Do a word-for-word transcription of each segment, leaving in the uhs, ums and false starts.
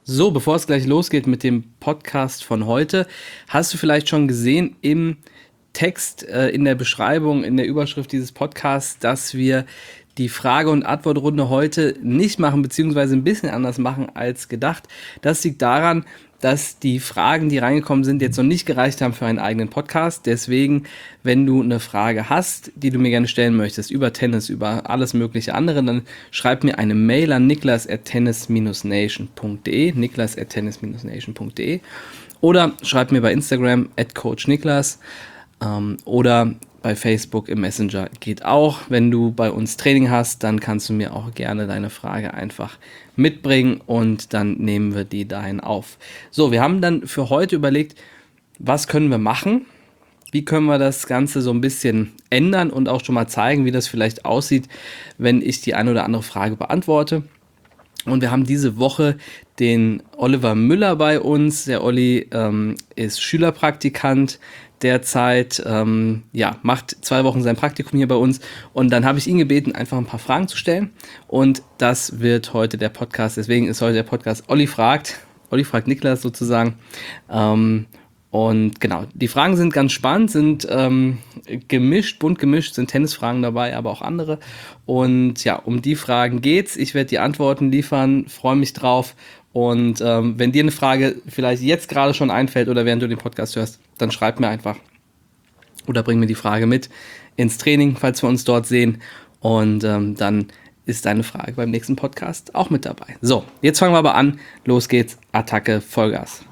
So, bevor es gleich losgeht mit dem Podcast von heute, hast du vielleicht schon gesehen im Text, äh, in der Beschreibung, in der Überschrift dieses Podcasts, dass wir die Frage- und Antwortrunde heute nicht machen, beziehungsweise ein bisschen anders machen als gedacht. Das liegt daran, dass die Fragen, die reingekommen sind, jetzt noch nicht gereicht haben für einen eigenen Podcast. Deswegen, wenn du eine Frage hast, die du mir gerne stellen möchtest, über Tennis, über alles mögliche andere, dann schreib mir eine Mail an niklas at tennis dash nation punkt de, niklas at tennis dash nation punkt de, oder schreib mir bei Instagram at coachniklas ähm, oder bei Facebook im Messenger geht auch. Wenn du bei uns Training hast, dann kannst du mir auch gerne deine Frage einfach mitbringen und dann nehmen wir die dahin auf. So, wir haben dann für heute überlegt, was können wir machen? Wie können wir das Ganze so ein bisschen ändern und auch schon mal zeigen, wie das vielleicht aussieht, wenn ich die eine oder andere Frage beantworte. Und wir haben diese Woche den Oliver Müller bei uns. Der Olli ähm, ist Schülerpraktikant derzeit, ähm, ja, macht zwei Wochen sein Praktikum hier bei uns. Und dann habe ich ihn gebeten, einfach ein paar Fragen zu stellen. Und das wird heute der Podcast. Deswegen ist heute der Podcast Olli fragt. Olli fragt Niklas sozusagen. Ähm, Und genau, die Fragen sind ganz spannend, sind ähm, gemischt, bunt gemischt, sind Tennisfragen dabei, aber auch andere. Und ja, um die Fragen geht's. Ich werde die Antworten liefern, freue mich drauf. Und ähm, wenn dir eine Frage vielleicht jetzt gerade schon einfällt oder während du den Podcast hörst, dann schreib mir einfach oder bring mir die Frage mit ins Training, falls wir uns dort sehen. Und ähm, dann ist deine Frage beim nächsten Podcast auch mit dabei. So, jetzt fangen wir aber an. Los geht's, Attacke, Vollgas.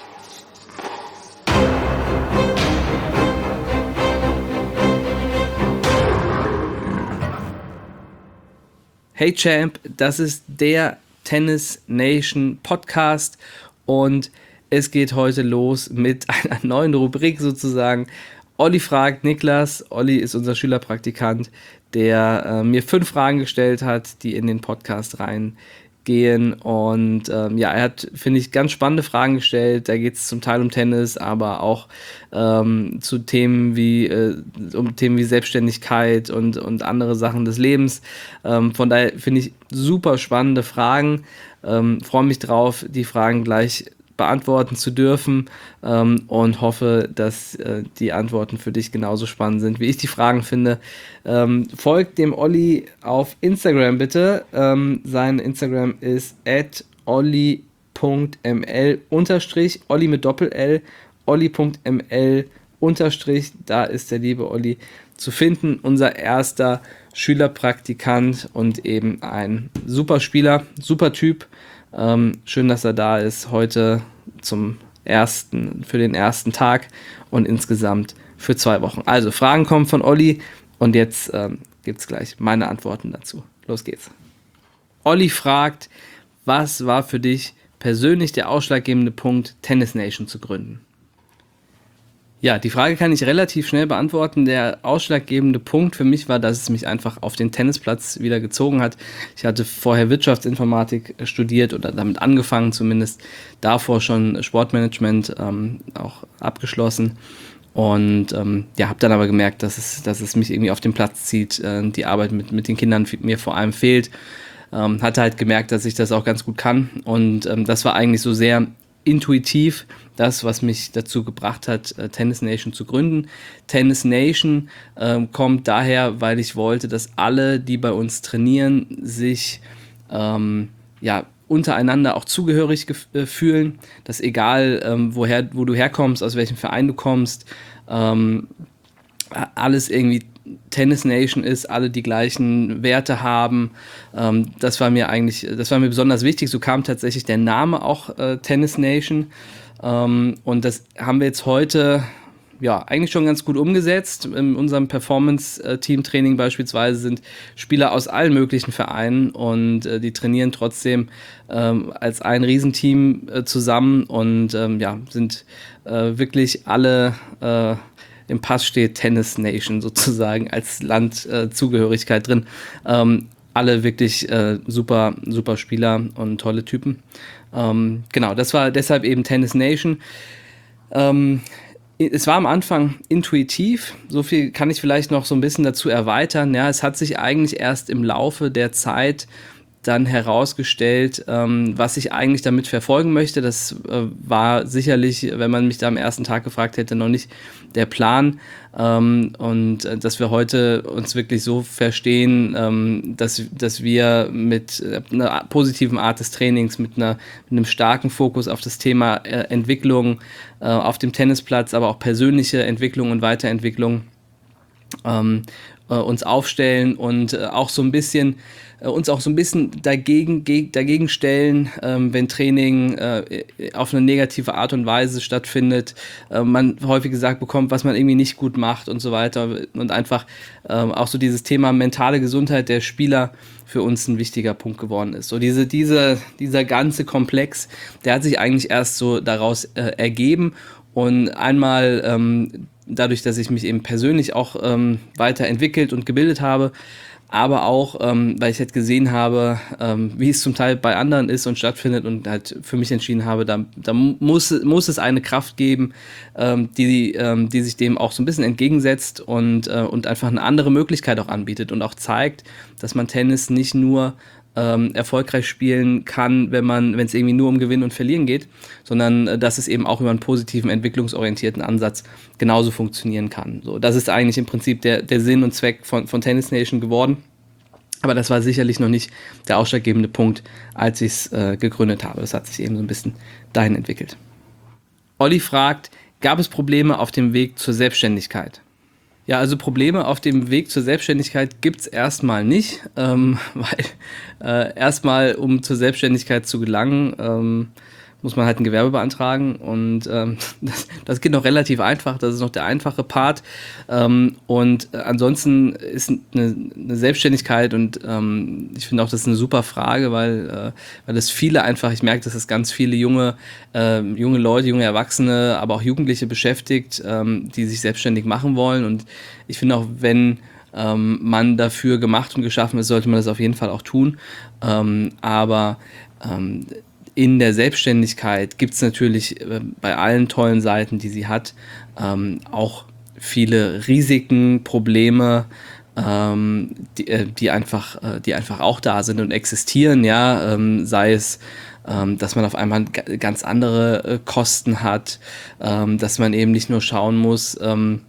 Hey Champ, das ist der Tennis Nation Podcast und es geht heute los mit einer neuen Rubrik sozusagen. Olli fragt Niklas. Olli ist unser Schülerpraktikant, der äh, mir fünf Fragen gestellt hat, die in den Podcast reingehen. Und ähm, ja, er hat, finde ich, ganz spannende Fragen gestellt. Da geht es zum Teil um Tennis, aber auch ähm, zu Themen wie äh, um Themen wie Selbstständigkeit und, und andere Sachen des Lebens. Ähm, von daher finde ich super spannende Fragen. Ähm, freue mich drauf, die Fragen gleich beantworten zu dürfen ähm, und hoffe, dass äh, die Antworten für dich genauso spannend sind, wie ich die Fragen finde. Ähm, folgt dem Olli auf Instagram bitte. Ähm, sein Instagram ist at olli punkt m l unterstrich, Olli mit Doppel-L, olli punkt m l unterstrich, da ist der liebe Olli zu finden, unser erster Schülerpraktikant und eben ein super Spieler, super Typ. Ähm, schön, dass er da ist heute zum ersten, für den ersten Tag und insgesamt für zwei Wochen. Also Fragen kommen von Olli und jetzt ähm, gibt es gleich meine Antworten dazu. Los geht's. Olli fragt, was war für dich persönlich der ausschlaggebende Punkt, Tennis Nation zu gründen? Ja, die Frage kann ich relativ schnell beantworten. Der ausschlaggebende Punkt für mich war, dass es mich einfach auf den Tennisplatz wieder gezogen hat. Ich hatte vorher Wirtschaftsinformatik studiert oder damit angefangen zumindest, davor schon Sportmanagement ähm, auch abgeschlossen und ähm, ja, habe dann aber gemerkt, dass es, dass es mich irgendwie auf den Platz zieht, äh, die Arbeit mit, mit den Kindern mir vor allem fehlt. Ähm, hatte halt gemerkt, dass ich das auch ganz gut kann und ähm, das war eigentlich so sehr intuitiv das, was mich dazu gebracht hat, Tennis Nation zu gründen. Tennis Nation ähm, kommt daher, weil ich wollte, dass alle, die bei uns trainieren, sich ähm, ja, untereinander auch zugehörig gef- äh, fühlen, dass egal, ähm, woher, wo du herkommst, aus welchem Verein du kommst, ähm, alles irgendwie Tennis Nation ist, alle die gleichen Werte haben. Ähm, das war mir eigentlich, das war mir besonders wichtig. So kam tatsächlich der Name auch äh, Tennis Nation. Ähm, und das haben wir jetzt heute ja eigentlich schon ganz gut umgesetzt. In unserem Performance-Team-Training beispielsweise sind Spieler aus allen möglichen Vereinen und äh, die trainieren trotzdem ähm, als ein Riesenteam äh, zusammen und ähm, ja, sind äh, wirklich alle äh, im Pass steht Tennis Nation sozusagen als Landzugehörigkeit äh, drin. Ähm, alle wirklich äh, super, super Spieler und tolle Typen. Ähm, genau, das war deshalb eben Tennis Nation. Ähm, es war am Anfang intuitiv, so viel kann ich vielleicht noch so ein bisschen dazu erweitern. Ja, es hat sich eigentlich erst im Laufe der Zeit dann herausgestellt, ähm, was ich eigentlich damit verfolgen möchte. Das äh, war sicherlich, wenn man mich da am ersten Tag gefragt hätte, noch nicht der Plan. Ähm, und äh, dass wir heute uns wirklich so verstehen, ähm, dass, dass wir mit äh, einer positiven Art des Trainings, mit, einer, mit einem starken Fokus auf das Thema äh, Entwicklung äh, auf dem Tennisplatz, aber auch persönliche Entwicklung und Weiterentwicklung ähm, äh, uns aufstellen und äh, auch so ein bisschen äh, uns auch so ein bisschen dagegen, ge- dagegen stellen, ähm, wenn Training äh, auf eine negative Art und Weise stattfindet, äh, man häufig gesagt bekommt, was man irgendwie nicht gut macht und so weiter und einfach äh, auch so dieses Thema mentale Gesundheit der Spieler für uns ein wichtiger Punkt geworden ist. So diese, diese, dieser ganze Komplex, der hat sich eigentlich erst so daraus äh, ergeben und einmal ähm, dadurch, dass ich mich eben persönlich auch ähm, weiterentwickelt und gebildet habe, aber auch, ähm, weil ich halt gesehen habe, ähm, wie es zum Teil bei anderen ist und stattfindet und halt für mich entschieden habe, da, da muss, muss es eine Kraft geben, ähm, die, ähm, die sich dem auch so ein bisschen entgegensetzt und, äh, und einfach eine andere Möglichkeit auch anbietet und auch zeigt, dass man Tennis nicht nur ähm, erfolgreich spielen kann, wenn man, wenn es irgendwie nur um Gewinnen und Verlieren geht, sondern äh, dass es eben auch über einen positiven, entwicklungsorientierten Ansatz genauso funktionieren kann. So, das ist eigentlich im Prinzip der, der Sinn und Zweck von, von Tennis Nation geworden. Aber das war sicherlich noch nicht der ausschlaggebende Punkt, als ich es äh, gegründet habe. Das hat sich eben so ein bisschen dahin entwickelt. Olli fragt, gab es Probleme auf dem Weg zur Selbstständigkeit? Ja, also Probleme auf dem Weg zur Selbstständigkeit gibt es erstmal nicht, ähm, weil äh, erstmal, um zur Selbstständigkeit zu gelangen, ähm, muss man halt ein Gewerbe beantragen und ähm, das, das geht noch relativ einfach, das ist noch der einfache Part ähm, und äh, ansonsten ist eine, eine Selbstständigkeit und ähm, ich finde auch, das ist eine super Frage, weil, äh, weil das viele einfach, ich merke, dass es ganz viele junge, äh, junge Leute, junge Erwachsene, aber auch Jugendliche beschäftigt, ähm, die sich selbstständig machen wollen und ich finde auch, wenn ähm, man dafür gemacht und geschaffen ist, sollte man das auf jeden Fall auch tun, ähm, aber ähm, in der Selbstständigkeit gibt es natürlich äh, bei allen tollen Seiten, die sie hat, ähm, auch viele Risiken, Probleme, ähm, die, äh, die, einfach, äh, die einfach auch da sind und existieren, ja, ähm, sei es ähm, dass man auf einmal g- ganz andere äh, Kosten hat, ähm, dass man eben nicht nur schauen muss, ähm,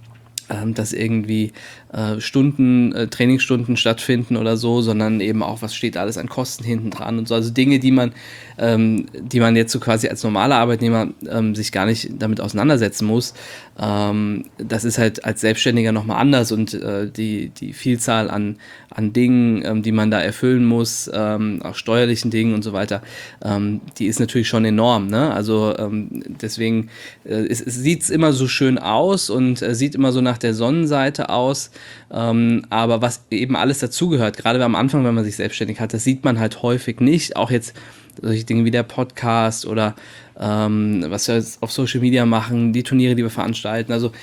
ähm, dass irgendwie äh, Stunden, äh, Trainingsstunden stattfinden oder so, sondern eben auch, was steht alles an Kosten hinten dran und so. Also Dinge, die man, ähm, die man jetzt so quasi als normaler Arbeitnehmer ähm, sich gar nicht damit auseinandersetzen muss. Ähm, das ist halt als Selbstständiger nochmal anders und äh, die, die Vielzahl an, an Dingen, ähm, die man da erfüllen muss, ähm, auch steuerlichen Dingen und so weiter, ähm, die ist natürlich schon enorm. Ne? Also ähm, deswegen äh, es, es sieht immer so schön aus und äh, sieht immer so nach der Sonnenseite aus. Ähm, aber was eben alles dazugehört, gerade am Anfang, wenn man sich selbstständig hat, das sieht man halt häufig nicht. Auch jetzt solche Dinge wie der Podcast oder ähm, was wir jetzt auf Social Media machen, die Turniere, die wir veranstalten. Also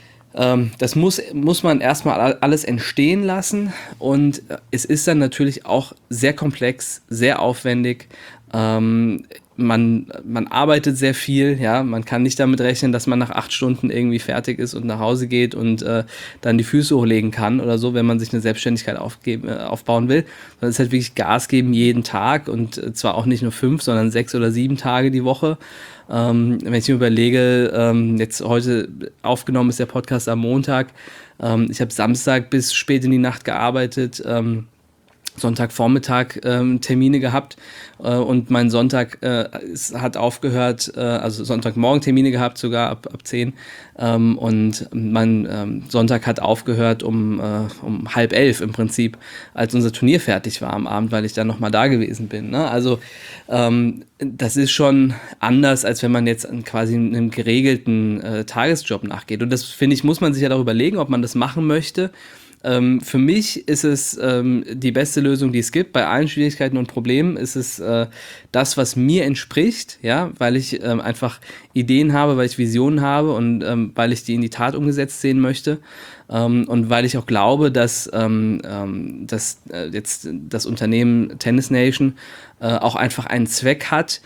ähm, das muss, muss man erstmal alles entstehen lassen und es ist dann natürlich auch sehr komplex, sehr aufwendig. Ähm, man, man arbeitet sehr viel, ja, man kann nicht damit rechnen, dass man nach acht Stunden irgendwie fertig ist und nach Hause geht und äh, dann die Füße hochlegen kann oder so, wenn man sich eine Selbstständigkeit aufgeben, äh, aufbauen will. Sondern es ist halt wirklich Gas geben jeden Tag und äh, zwar auch nicht nur fünf, sondern sechs oder sieben Tage die Woche. Ähm, wenn ich mir überlege, ähm, jetzt heute aufgenommen ist der Podcast am Montag, ähm, ich habe Samstag bis spät in die Nacht gearbeitet, ähm, Sonntagvormittag ähm, Termine gehabt äh, und mein Sonntag äh, es hat aufgehört, äh, also Sonntagmorgen Termine gehabt, sogar ab, ab zehn ähm, und mein ähm, Sonntag hat aufgehört um, äh, um halb elf im Prinzip, als unser Turnier fertig war am Abend, weil ich dann nochmal da gewesen bin. Ne? Also ähm, das ist schon anders, als wenn man jetzt an quasi einem geregelten äh, Tagesjob nachgeht und das, finde ich, muss man sich ja darüber überlegen, ob man das machen möchte. Ähm, für mich ist es ähm, die beste Lösung, die es gibt. Bei allen Schwierigkeiten und Problemen ist es äh, das, was mir entspricht, ja, weil ich ähm, einfach Ideen habe, weil ich Visionen habe und ähm, weil ich die in die Tat umgesetzt sehen möchte. Ähm, und weil ich auch glaube, dass, ähm, ähm, dass äh, jetzt das Unternehmen Tennis Nation äh, auch einfach einen Zweck hat,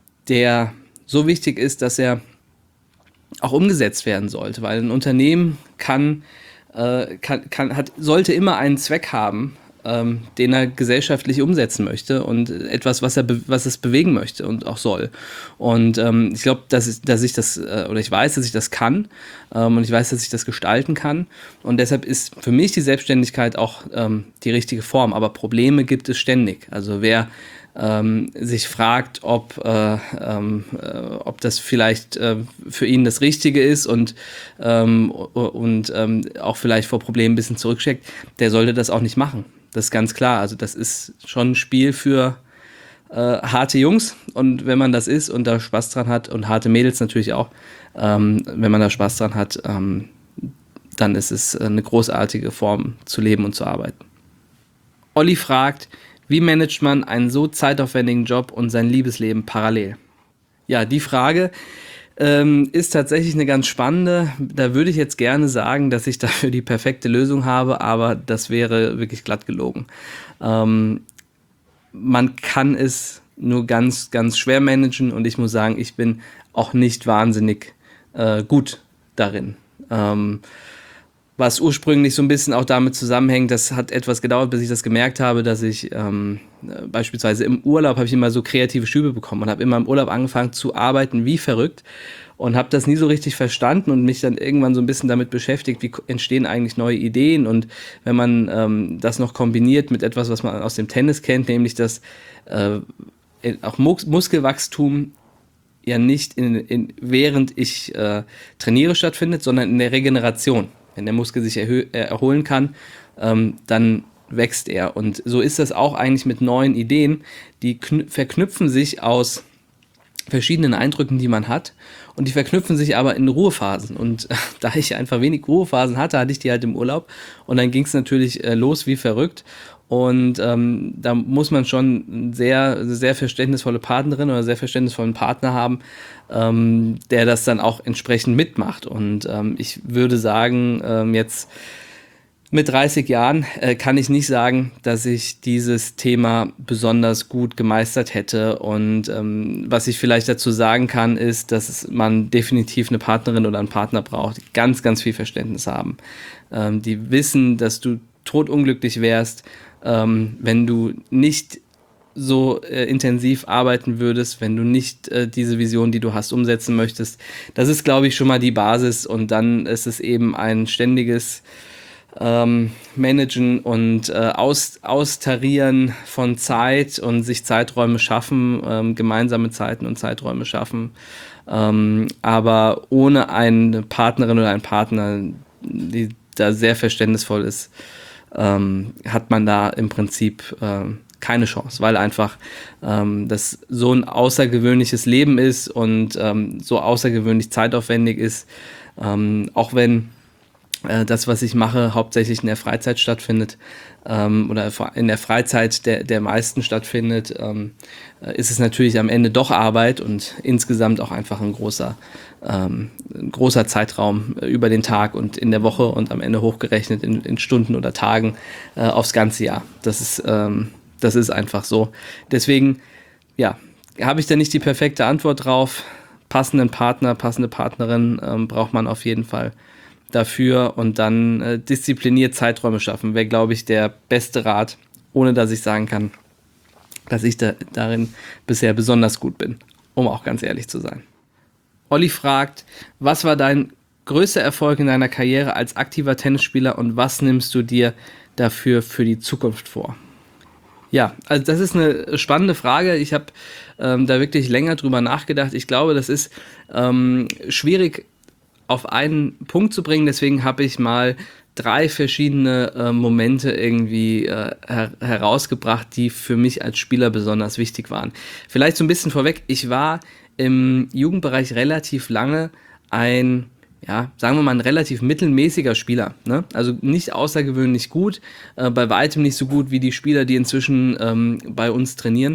der so wichtig ist, dass er auch umgesetzt werden sollte. Weil ein Unternehmen kann Äh, kann, kann, hat, sollte immer einen Zweck haben, ähm, den er gesellschaftlich umsetzen möchte und etwas, was er be- was es bewegen möchte und auch soll. Und ähm, ich glaube, dass, ich- dass ich das, äh, oder ich weiß, dass ich das kann ähm, und ich weiß, dass ich das gestalten kann. Und deshalb ist für mich die Selbstständigkeit auch ähm, die richtige Form. Aber Probleme gibt es ständig. Also wer ähm, sich fragt, ob, äh, ähm, äh, ob das vielleicht äh, für ihn das Richtige ist und, ähm, und ähm, auch vielleicht vor Problemen ein bisschen zurückschreckt, der sollte das auch nicht machen. Das ist ganz klar. Also das ist schon ein Spiel für äh, harte Jungs, und wenn man das ist und da Spaß dran hat, und harte Mädels natürlich auch, ähm, wenn man da Spaß dran hat, ähm, dann ist es eine großartige Form zu leben und zu arbeiten. Olli fragt, wie managt man einen so zeitaufwendigen Job und sein Liebesleben parallel? Ja, die Frage ähm, ist tatsächlich eine ganz spannende. Da würde ich jetzt gerne sagen, dass ich dafür die perfekte Lösung habe, aber das wäre wirklich glatt gelogen. Ähm, man kann es nur ganz, ganz schwer managen, und ich muss sagen, ich bin auch nicht wahnsinnig äh, gut darin. Ähm, was ursprünglich so ein bisschen auch damit zusammenhängt, das hat etwas gedauert, bis ich das gemerkt habe, dass ich ähm, äh, beispielsweise im Urlaub habe ich immer so kreative Schübe bekommen und habe immer im Urlaub angefangen zu arbeiten wie verrückt und habe das nie so richtig verstanden und mich dann irgendwann so ein bisschen damit beschäftigt, wie entstehen eigentlich neue Ideen, und wenn man ähm, das noch kombiniert mit etwas, was man aus dem Tennis kennt, nämlich dass äh, auch Mus- Muskelwachstum ja nicht in, in, während ich äh, trainiere stattfindet, sondern in der Regeneration. Wenn der Muskel sich erhö- äh, erholen kann, ähm, dann wächst er. Und so ist das auch eigentlich mit neuen Ideen. Die kn- verknüpfen sich aus verschiedenen Eindrücken, die man hat, und die verknüpfen sich aber in Ruhephasen. Und äh, da ich einfach wenig Ruhephasen hatte, hatte ich die halt im Urlaub, und dann ging es natürlich äh, los wie verrückt. Und ähm, da muss man schon eine sehr, sehr verständnisvolle Partnerin oder sehr verständnisvollen Partner haben, ähm, der das dann auch entsprechend mitmacht. Und ähm, ich würde sagen, ähm, jetzt mit dreißig Jahren äh, kann ich nicht sagen, dass ich dieses Thema besonders gut gemeistert hätte. Und ähm, was ich vielleicht dazu sagen kann, ist, dass man definitiv eine Partnerin oder einen Partner braucht, die ganz, ganz viel Verständnis haben. Ähm, die wissen, dass du totunglücklich wärst, ähm, wenn du nicht so äh, intensiv arbeiten würdest, wenn du nicht äh, diese Vision, die du hast, umsetzen möchtest. Das ist, glaube ich, schon mal die Basis, und dann ist es eben ein ständiges ähm, Managen und äh, aus, Austarieren von Zeit und sich Zeiträume schaffen, ähm, gemeinsame Zeiten und Zeiträume schaffen. Ähm, aber ohne eine Partnerin oder einen Partner, die da sehr verständnisvoll ist, ähm, hat man da im Prinzip ähm, keine Chance, weil einfach ähm, das so ein außergewöhnliches Leben ist und ähm, so außergewöhnlich zeitaufwendig ist, ähm, auch wenn äh, das, was ich mache, hauptsächlich in der Freizeit stattfindet ähm, oder in der Freizeit der, der meisten stattfindet, ähm, äh, ist es natürlich am Ende doch Arbeit und insgesamt auch einfach ein großer, ähm, ein großer Zeitraum äh, über den Tag und in der Woche und am Ende hochgerechnet in, in Stunden oder Tagen äh, aufs ganze Jahr. Das ist, ähm, das ist einfach so. Deswegen, ja, habe ich da nicht die perfekte Antwort drauf. Passenden Partner, passende Partnerin ähm, braucht man auf jeden Fall dafür, und dann äh, diszipliniert Zeiträume schaffen, wäre, glaube ich, der beste Rat, ohne dass ich sagen kann, dass ich da, darin bisher besonders gut bin, um auch ganz ehrlich zu sein. Olli fragt, was war dein größter Erfolg in deiner Karriere als aktiver Tennisspieler und was nimmst du dir dafür für die Zukunft vor? Ja, also das ist eine spannende Frage. Ich habe ähm, da wirklich länger drüber nachgedacht. Ich glaube, das ist ähm, schwierig auf einen Punkt zu bringen. Deswegen habe ich mal drei verschiedene äh, Momente irgendwie äh, her- herausgebracht, die für mich als Spieler besonders wichtig waren. Vielleicht so ein bisschen vorweg. Ich war im Jugendbereich relativ lange ein, ja, sagen wir mal, ein relativ mittelmäßiger Spieler. Ne? Also nicht außergewöhnlich gut, äh, bei weitem nicht so gut wie die Spieler, die inzwischen ähm, bei uns trainieren.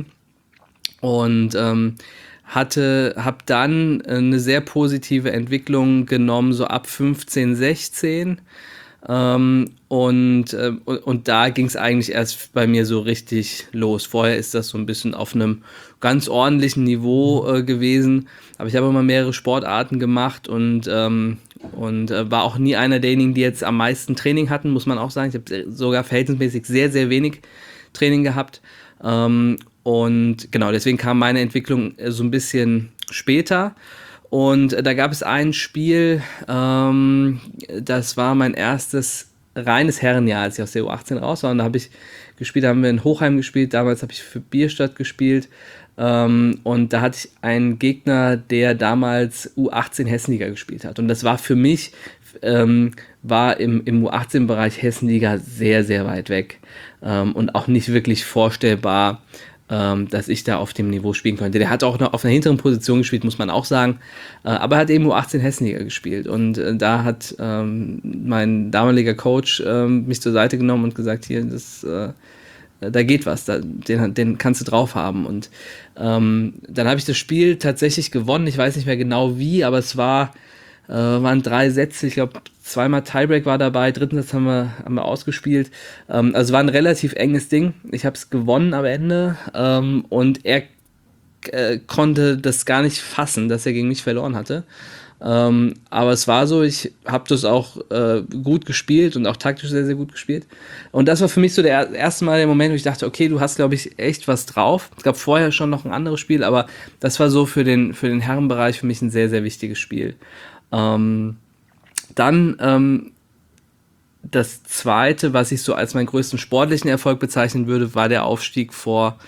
Und ähm, hatte, habe dann eine sehr positive Entwicklung genommen, so ab fünfzehn, sechzehn. Ähm, und, äh, und, und da ging es eigentlich erst bei mir so richtig los. Vorher ist das so ein bisschen auf einem ganz ordentlichen Niveau äh, gewesen. Aber ich habe immer mehrere Sportarten gemacht und ähm, und äh, war auch nie einer derjenigen, die jetzt am meisten Training hatten, muss man auch sagen. Ich habe sogar verhältnismäßig sehr, sehr wenig Training gehabt. Ähm, und genau, deswegen kam meine Entwicklung so ein bisschen später. Und da gab es ein Spiel, ähm, das war mein erstes reines Herrenjahr, als ich aus der U achtzehn raus war. Und da habe ich gespielt, da haben wir in Hochheim gespielt. Damals habe ich für Bierstadt gespielt. Ähm, und da hatte ich einen Gegner, der damals U achtzehn Hessenliga gespielt hat. Und das war für mich, ähm, war im, im U achtzehn-Bereich Hessenliga sehr, sehr weit weg. Ähm, und auch nicht wirklich vorstellbar, ähm, dass ich da auf dem Niveau spielen könnte. Der hat auch noch auf einer hinteren Position gespielt, muss man auch sagen. Äh, aber er hat eben U achtzehn Hessenliga gespielt. Und äh, da hat ähm, mein damaliger Coach ähm, mich zur Seite genommen und gesagt, hier, das, äh, da geht was, da, den, den kannst du drauf haben. Und ähm, dann habe ich das Spiel tatsächlich gewonnen. Ich weiß nicht mehr genau wie, aber es war, äh, waren drei Sätze. Ich glaube, zweimal Tiebreak war dabei. Dritten Satz haben wir, haben wir ausgespielt. Ähm, also war ein relativ enges Ding. Ich habe es gewonnen am Ende. Ähm, und er äh, konnte das gar nicht fassen, dass er gegen mich verloren hatte. Ähm, aber es war so, ich habe das auch äh, gut gespielt und auch taktisch sehr, sehr gut gespielt. Und das war für mich so der erste Mal der Moment, wo ich dachte, okay, du hast, glaube ich, echt was drauf. Es gab vorher schon noch ein anderes Spiel, aber das war so für den, für den Herrenbereich für mich ein sehr, sehr wichtiges Spiel. Ähm, dann ähm, das zweite, was ich so als meinen größten sportlichen Erfolg bezeichnen würde, war der Aufstieg vor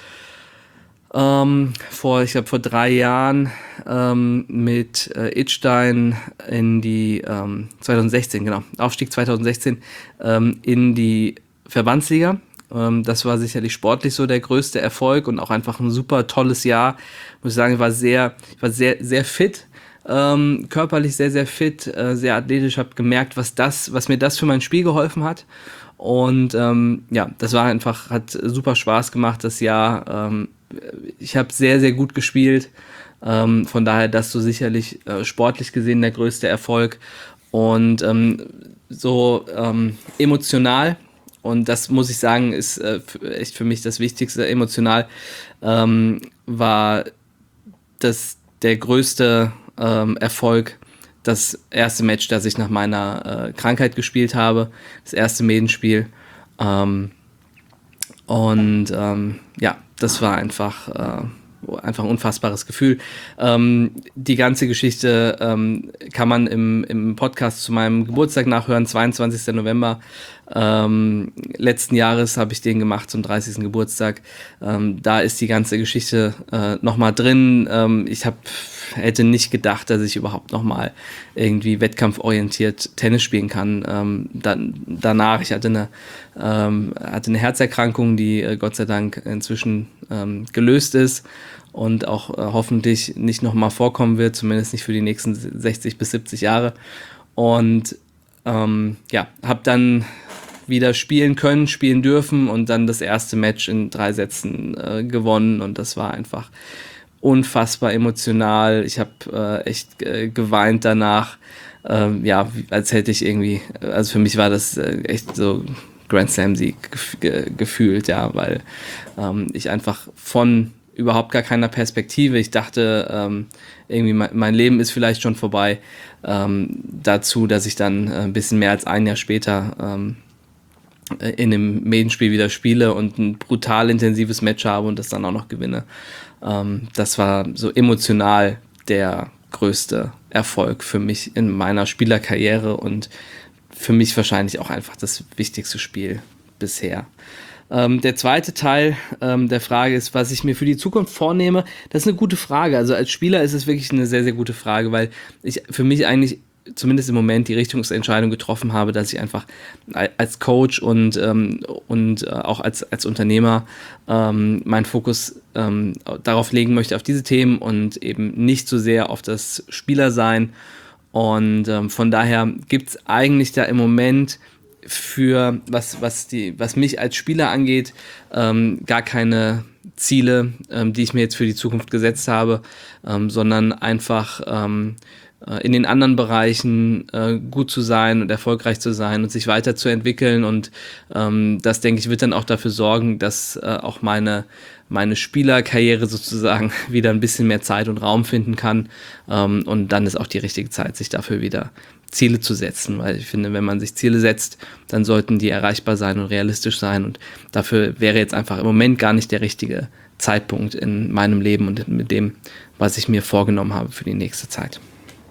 Ähm, vor, ich glaube, vor drei Jahren ähm, mit äh, Idstein in die ähm, zwanzig sechzehn, genau, Aufstieg zwanzig sechzehn ähm, in die Verbandsliga. Ähm, das war sicherlich sportlich so der größte Erfolg und auch einfach ein super tolles Jahr. Muss ich sagen, ich war sehr, ich war sehr, sehr fit. Ähm, körperlich sehr, sehr fit, äh, sehr athletisch, habe gemerkt, was das, was mir das für mein Spiel geholfen hat. Und ähm, ja, das war einfach, hat super Spaß gemacht, das Jahr. Ähm, ich habe sehr, sehr gut gespielt. Ähm, von daher, das so sicherlich äh, sportlich gesehen der größte Erfolg. Und ähm, so ähm, emotional, und das muss ich sagen, ist äh, echt für mich das Wichtigste, emotional ähm, war das der größte ähm, Erfolg, das erste Match, das ich nach meiner äh, Krankheit gespielt habe, das erste Medenspiel. Ähm, und ähm, ja, das war einfach, äh, einfach ein unfassbares Gefühl. Ähm, die ganze Geschichte ähm, kann man im, im Podcast zu meinem Geburtstag nachhören, zweiundzwanzigsten November. Ähm, letzten Jahres habe ich den gemacht zum dreißigsten Geburtstag. Ähm, da ist die ganze Geschichte äh, nochmal drin. Ähm, ich hab, hätte nicht gedacht, dass ich überhaupt nochmal irgendwie wettkampforientiert Tennis spielen kann. Ähm, dann, danach, ich hatte eine, ähm, hatte eine Herzerkrankung, die äh, Gott sei Dank inzwischen ähm, gelöst ist und auch äh, hoffentlich nicht nochmal vorkommen wird, zumindest nicht für die nächsten sechzig bis siebzig Jahre. Und ähm, ja, habe dann wieder spielen können, spielen dürfen und dann das erste Match in drei Sätzen äh, gewonnen und das war einfach unfassbar emotional. Ich habe äh, echt äh, geweint danach, ähm, ja, als hätte ich irgendwie, also für mich war das äh, echt so Grand Slam Sieg gef- ge- gefühlt, ja, weil ähm, ich einfach von überhaupt gar keiner Perspektive, ich dachte ähm, irgendwie mein, mein Leben ist vielleicht schon vorbei, ähm, dazu, dass ich dann äh, ein bisschen mehr als ein Jahr später ähm, in einem Medenspiel wieder spiele und ein brutal intensives Match habe und das dann auch noch gewinne. Ähm, das war so emotional der größte Erfolg für mich in meiner Spielerkarriere und für mich wahrscheinlich auch einfach das wichtigste Spiel bisher. Ähm, der zweite Teil ähm, der Frage ist, was ich mir für die Zukunft vornehme. Das ist eine gute Frage. Also als Spieler ist es wirklich eine sehr, sehr gute Frage, weil ich für mich eigentlich zumindest im Moment die Richtungsentscheidung getroffen habe, dass ich einfach als Coach und, ähm, und äh, auch als, als Unternehmer ähm, meinen Fokus ähm, darauf legen möchte, auf diese Themen und eben nicht so sehr auf das Spielersein. Und ähm, von daher gibt es eigentlich da im Moment für, was, was, die, was mich als Spieler angeht, ähm, gar keine Ziele, ähm, die ich mir jetzt für die Zukunft gesetzt habe, ähm, sondern einfach ähm, in den anderen Bereichen äh, gut zu sein und erfolgreich zu sein und sich weiterzuentwickeln und ähm, das, denke ich, wird dann auch dafür sorgen, dass äh, auch meine, meine Spielerkarriere sozusagen wieder ein bisschen mehr Zeit und Raum finden kann ähm, und dann ist auch die richtige Zeit, sich dafür wieder Ziele zu setzen, weil ich finde, wenn man sich Ziele setzt, dann sollten die erreichbar sein und realistisch sein und dafür wäre jetzt einfach im Moment gar nicht der richtige Zeitpunkt in meinem Leben und mit dem, was ich mir vorgenommen habe für die nächste Zeit.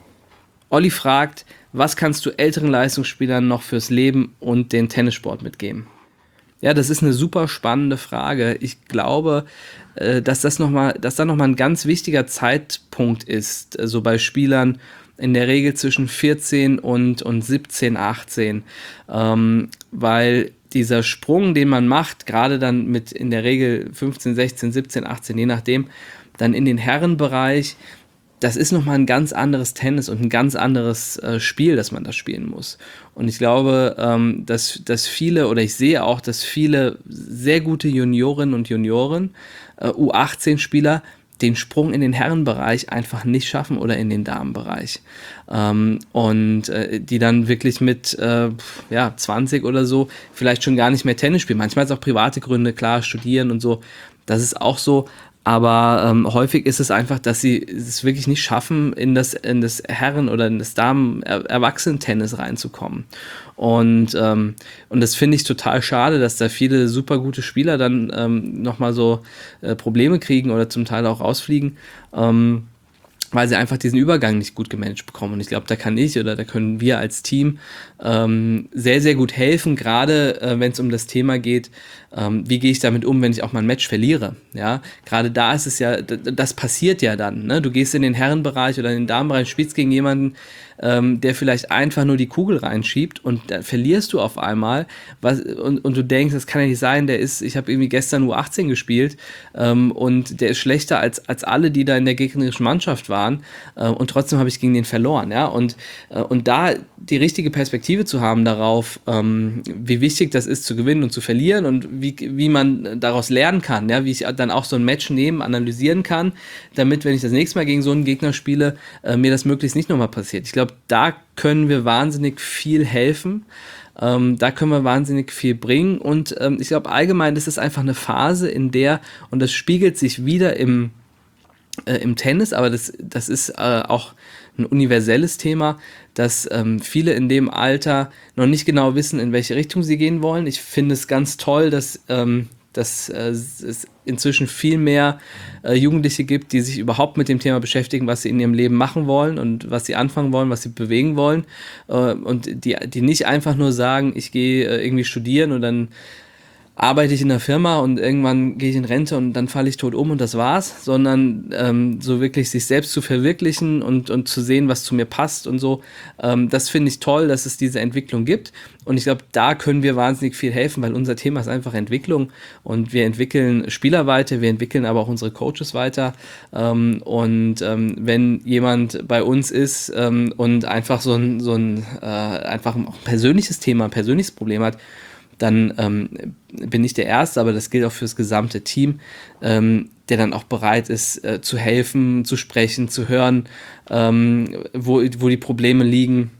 Olli fragt, was kannst du älteren Leistungsspielern noch fürs Leben und den Tennissport mitgeben? Ja, das ist eine super spannende Frage. Ich glaube, dass das noch mal, dass da nochmal ein ganz wichtiger Zeitpunkt ist, so bei Spielern in der Regel zwischen vierzehn und, und siebzehn, achtzehn, ähm, weil dieser Sprung, den man macht, gerade dann mit in der Regel fünfzehn, sechzehn, siebzehn, achtzehn, je nachdem, dann in den Herrenbereich, das ist nochmal ein ganz anderes Tennis und ein ganz anderes äh, Spiel, das man da spielen muss. Und ich glaube, ähm, dass, dass viele, oder ich sehe auch, dass viele sehr gute Juniorinnen und Junioren, äh, U achtzehn-Spieler, den Sprung in den Herrenbereich einfach nicht schaffen oder in den Damenbereich. Ähm, und äh, die dann wirklich mit äh, ja, zwanzig oder so vielleicht schon gar nicht mehr Tennis spielen. Manchmal ist es auch private Gründe, klar, studieren und so. Das ist auch so. Aber ähm, häufig ist es einfach, dass sie es wirklich nicht schaffen, in das, in das Herren- oder in das Damen-Erwachsenen-Tennis reinzukommen. Und, ähm, und das finde ich total schade, dass da viele super gute Spieler dann ähm, nochmal so äh, Probleme kriegen oder zum Teil auch rausfliegen. Ähm, weil sie einfach diesen Übergang nicht gut gemanagt bekommen. Und ich glaube, da kann ich oder da können wir als Team ähm, sehr, sehr gut helfen, gerade äh, wenn es um das Thema geht, ähm, wie gehe ich damit um, wenn ich auch mal ein Match verliere. Ja, gerade da ist es ja, das passiert ja dann. Ne? Du gehst in den Herrenbereich oder in den Damenbereich, spielst gegen jemanden, ähm, der vielleicht einfach nur die Kugel reinschiebt und da verlierst du auf einmal was, und, und du denkst, das kann ja nicht sein, der ist, ich habe irgendwie gestern U achtzehn gespielt ähm, und der ist schlechter als, als alle, die da in der gegnerischen Mannschaft waren äh, und trotzdem habe ich gegen den verloren. Ja? Und, äh, und da die richtige Perspektive zu haben darauf, ähm, wie wichtig das ist zu gewinnen und zu verlieren und wie, wie man daraus lernen kann, ja? Wie ich dann auch so ein Match nehmen, analysieren kann, damit, wenn ich das nächste Mal gegen so einen Gegner spiele, äh, mir das möglichst nicht nochmal passiert. Ich glaube, da können wir wahnsinnig viel helfen. Ähm, da können wir wahnsinnig viel bringen. Und ähm, ich glaube, allgemein ist es einfach eine Phase, in der, und das spiegelt sich wieder im, äh, im Tennis, aber das, das ist äh, auch ein universelles Thema, dass ähm, viele in dem Alter noch nicht genau wissen, in welche Richtung sie gehen wollen. Ich finde es ganz toll, dass ähm, dass äh, es inzwischen viel mehr äh, Jugendliche gibt, die sich überhaupt mit dem Thema beschäftigen, was sie in ihrem Leben machen wollen und was sie anfangen wollen, was sie bewegen wollen äh, und die, die nicht einfach nur sagen, ich gehe äh, irgendwie studieren und dann arbeite ich in der Firma und irgendwann gehe ich in Rente und dann falle ich tot um und das war's, sondern ähm, so wirklich sich selbst zu verwirklichen und, und zu sehen, was zu mir passt und so, ähm, das finde ich toll, dass es diese Entwicklung gibt und ich glaube, da können wir wahnsinnig viel helfen, weil unser Thema ist einfach Entwicklung und wir entwickeln Spieler weiter, wir entwickeln aber auch unsere Coaches weiter ähm, und ähm, wenn jemand bei uns ist ähm, und einfach so ein, so ein äh, einfach ein persönliches Thema, ein persönliches Problem hat, dann ähm, bin ich der Erste, aber das gilt auch für das gesamte Team, ähm, der dann auch bereit ist, äh, zu helfen, zu sprechen, zu hören, ähm, wo, wo die Probleme liegen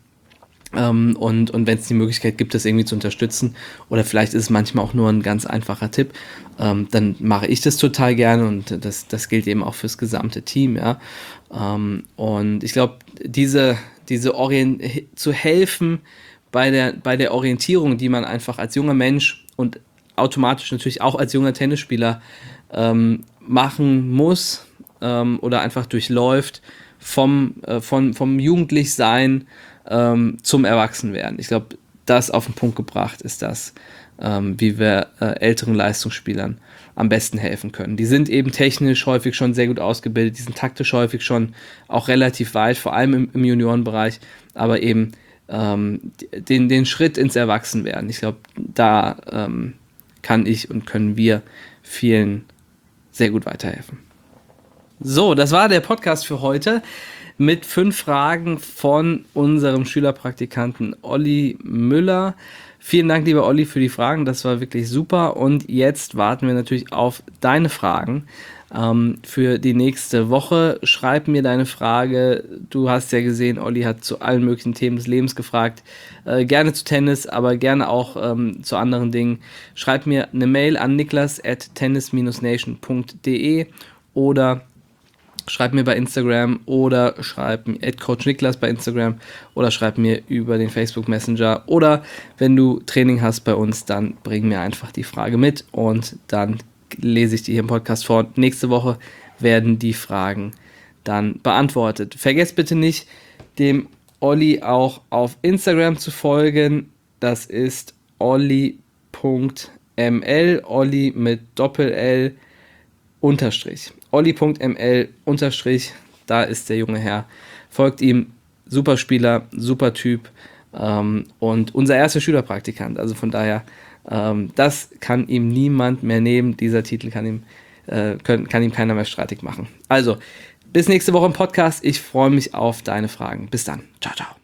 ähm, und, und wenn es die Möglichkeit gibt, das irgendwie zu unterstützen oder vielleicht ist es manchmal auch nur ein ganz einfacher Tipp, ähm, dann mache ich das total gerne und das, das gilt eben auch fürs gesamte Team, ja. Ähm, und ich glaube, diese, diese Orient- zu helfen, bei der, bei der Orientierung, die man einfach als junger Mensch und automatisch natürlich auch als junger Tennisspieler ähm, machen muss ähm, oder einfach durchläuft vom, äh, von, vom Jugendlichsein ähm, zum Erwachsenwerden. Ich glaube, das auf den Punkt gebracht ist das, ähm, wie wir äh, älteren Leistungsspielern am besten helfen können. Die sind eben technisch häufig schon sehr gut ausgebildet, die sind taktisch häufig schon auch relativ weit, vor allem im, im Juniorenbereich, aber eben Den, den Schritt ins Erwachsenwerden. Ich glaube, da ähm, kann ich und können wir vielen sehr gut weiterhelfen. So, das war der Podcast für heute mit fünf Fragen von unserem Schülerpraktikanten Olli Müller. Vielen Dank, lieber Olli, für die Fragen. Das war wirklich super. Und jetzt warten wir natürlich auf deine Fragen. Ähm, für die nächste Woche. Schreib mir deine Frage. Du hast ja gesehen, Olli hat zu allen möglichen Themen des Lebens gefragt. Äh, gerne zu Tennis, aber gerne auch ähm, zu anderen Dingen. Schreib mir eine Mail an niklas at tennis nation punkt de oder schreib mir bei Instagram oder schreib mir at Coach Niklas bei Instagram oder schreib mir über den Facebook Messenger oder wenn du Training hast bei uns, dann bring mir einfach die Frage mit und dann lese ich die hier im Podcast vor. Und nächste Woche werden die Fragen dann beantwortet. Vergesst bitte nicht, dem Olli auch auf Instagram zu folgen. Das ist olli punkt m l, Olli mit Doppel-L unterstrich. olli.ml unterstrich, da ist der junge Herr. Folgt ihm, super Spieler, super Typ ähm, und unser erster Schülerpraktikant. Also von daher, ähm, das kann ihm niemand mehr nehmen. Dieser Titel kann ihm, äh, können, kann ihm keiner mehr streitig machen. Also, bis nächste Woche im Podcast. Ich freue mich auf deine Fragen. Bis dann. Ciao, ciao.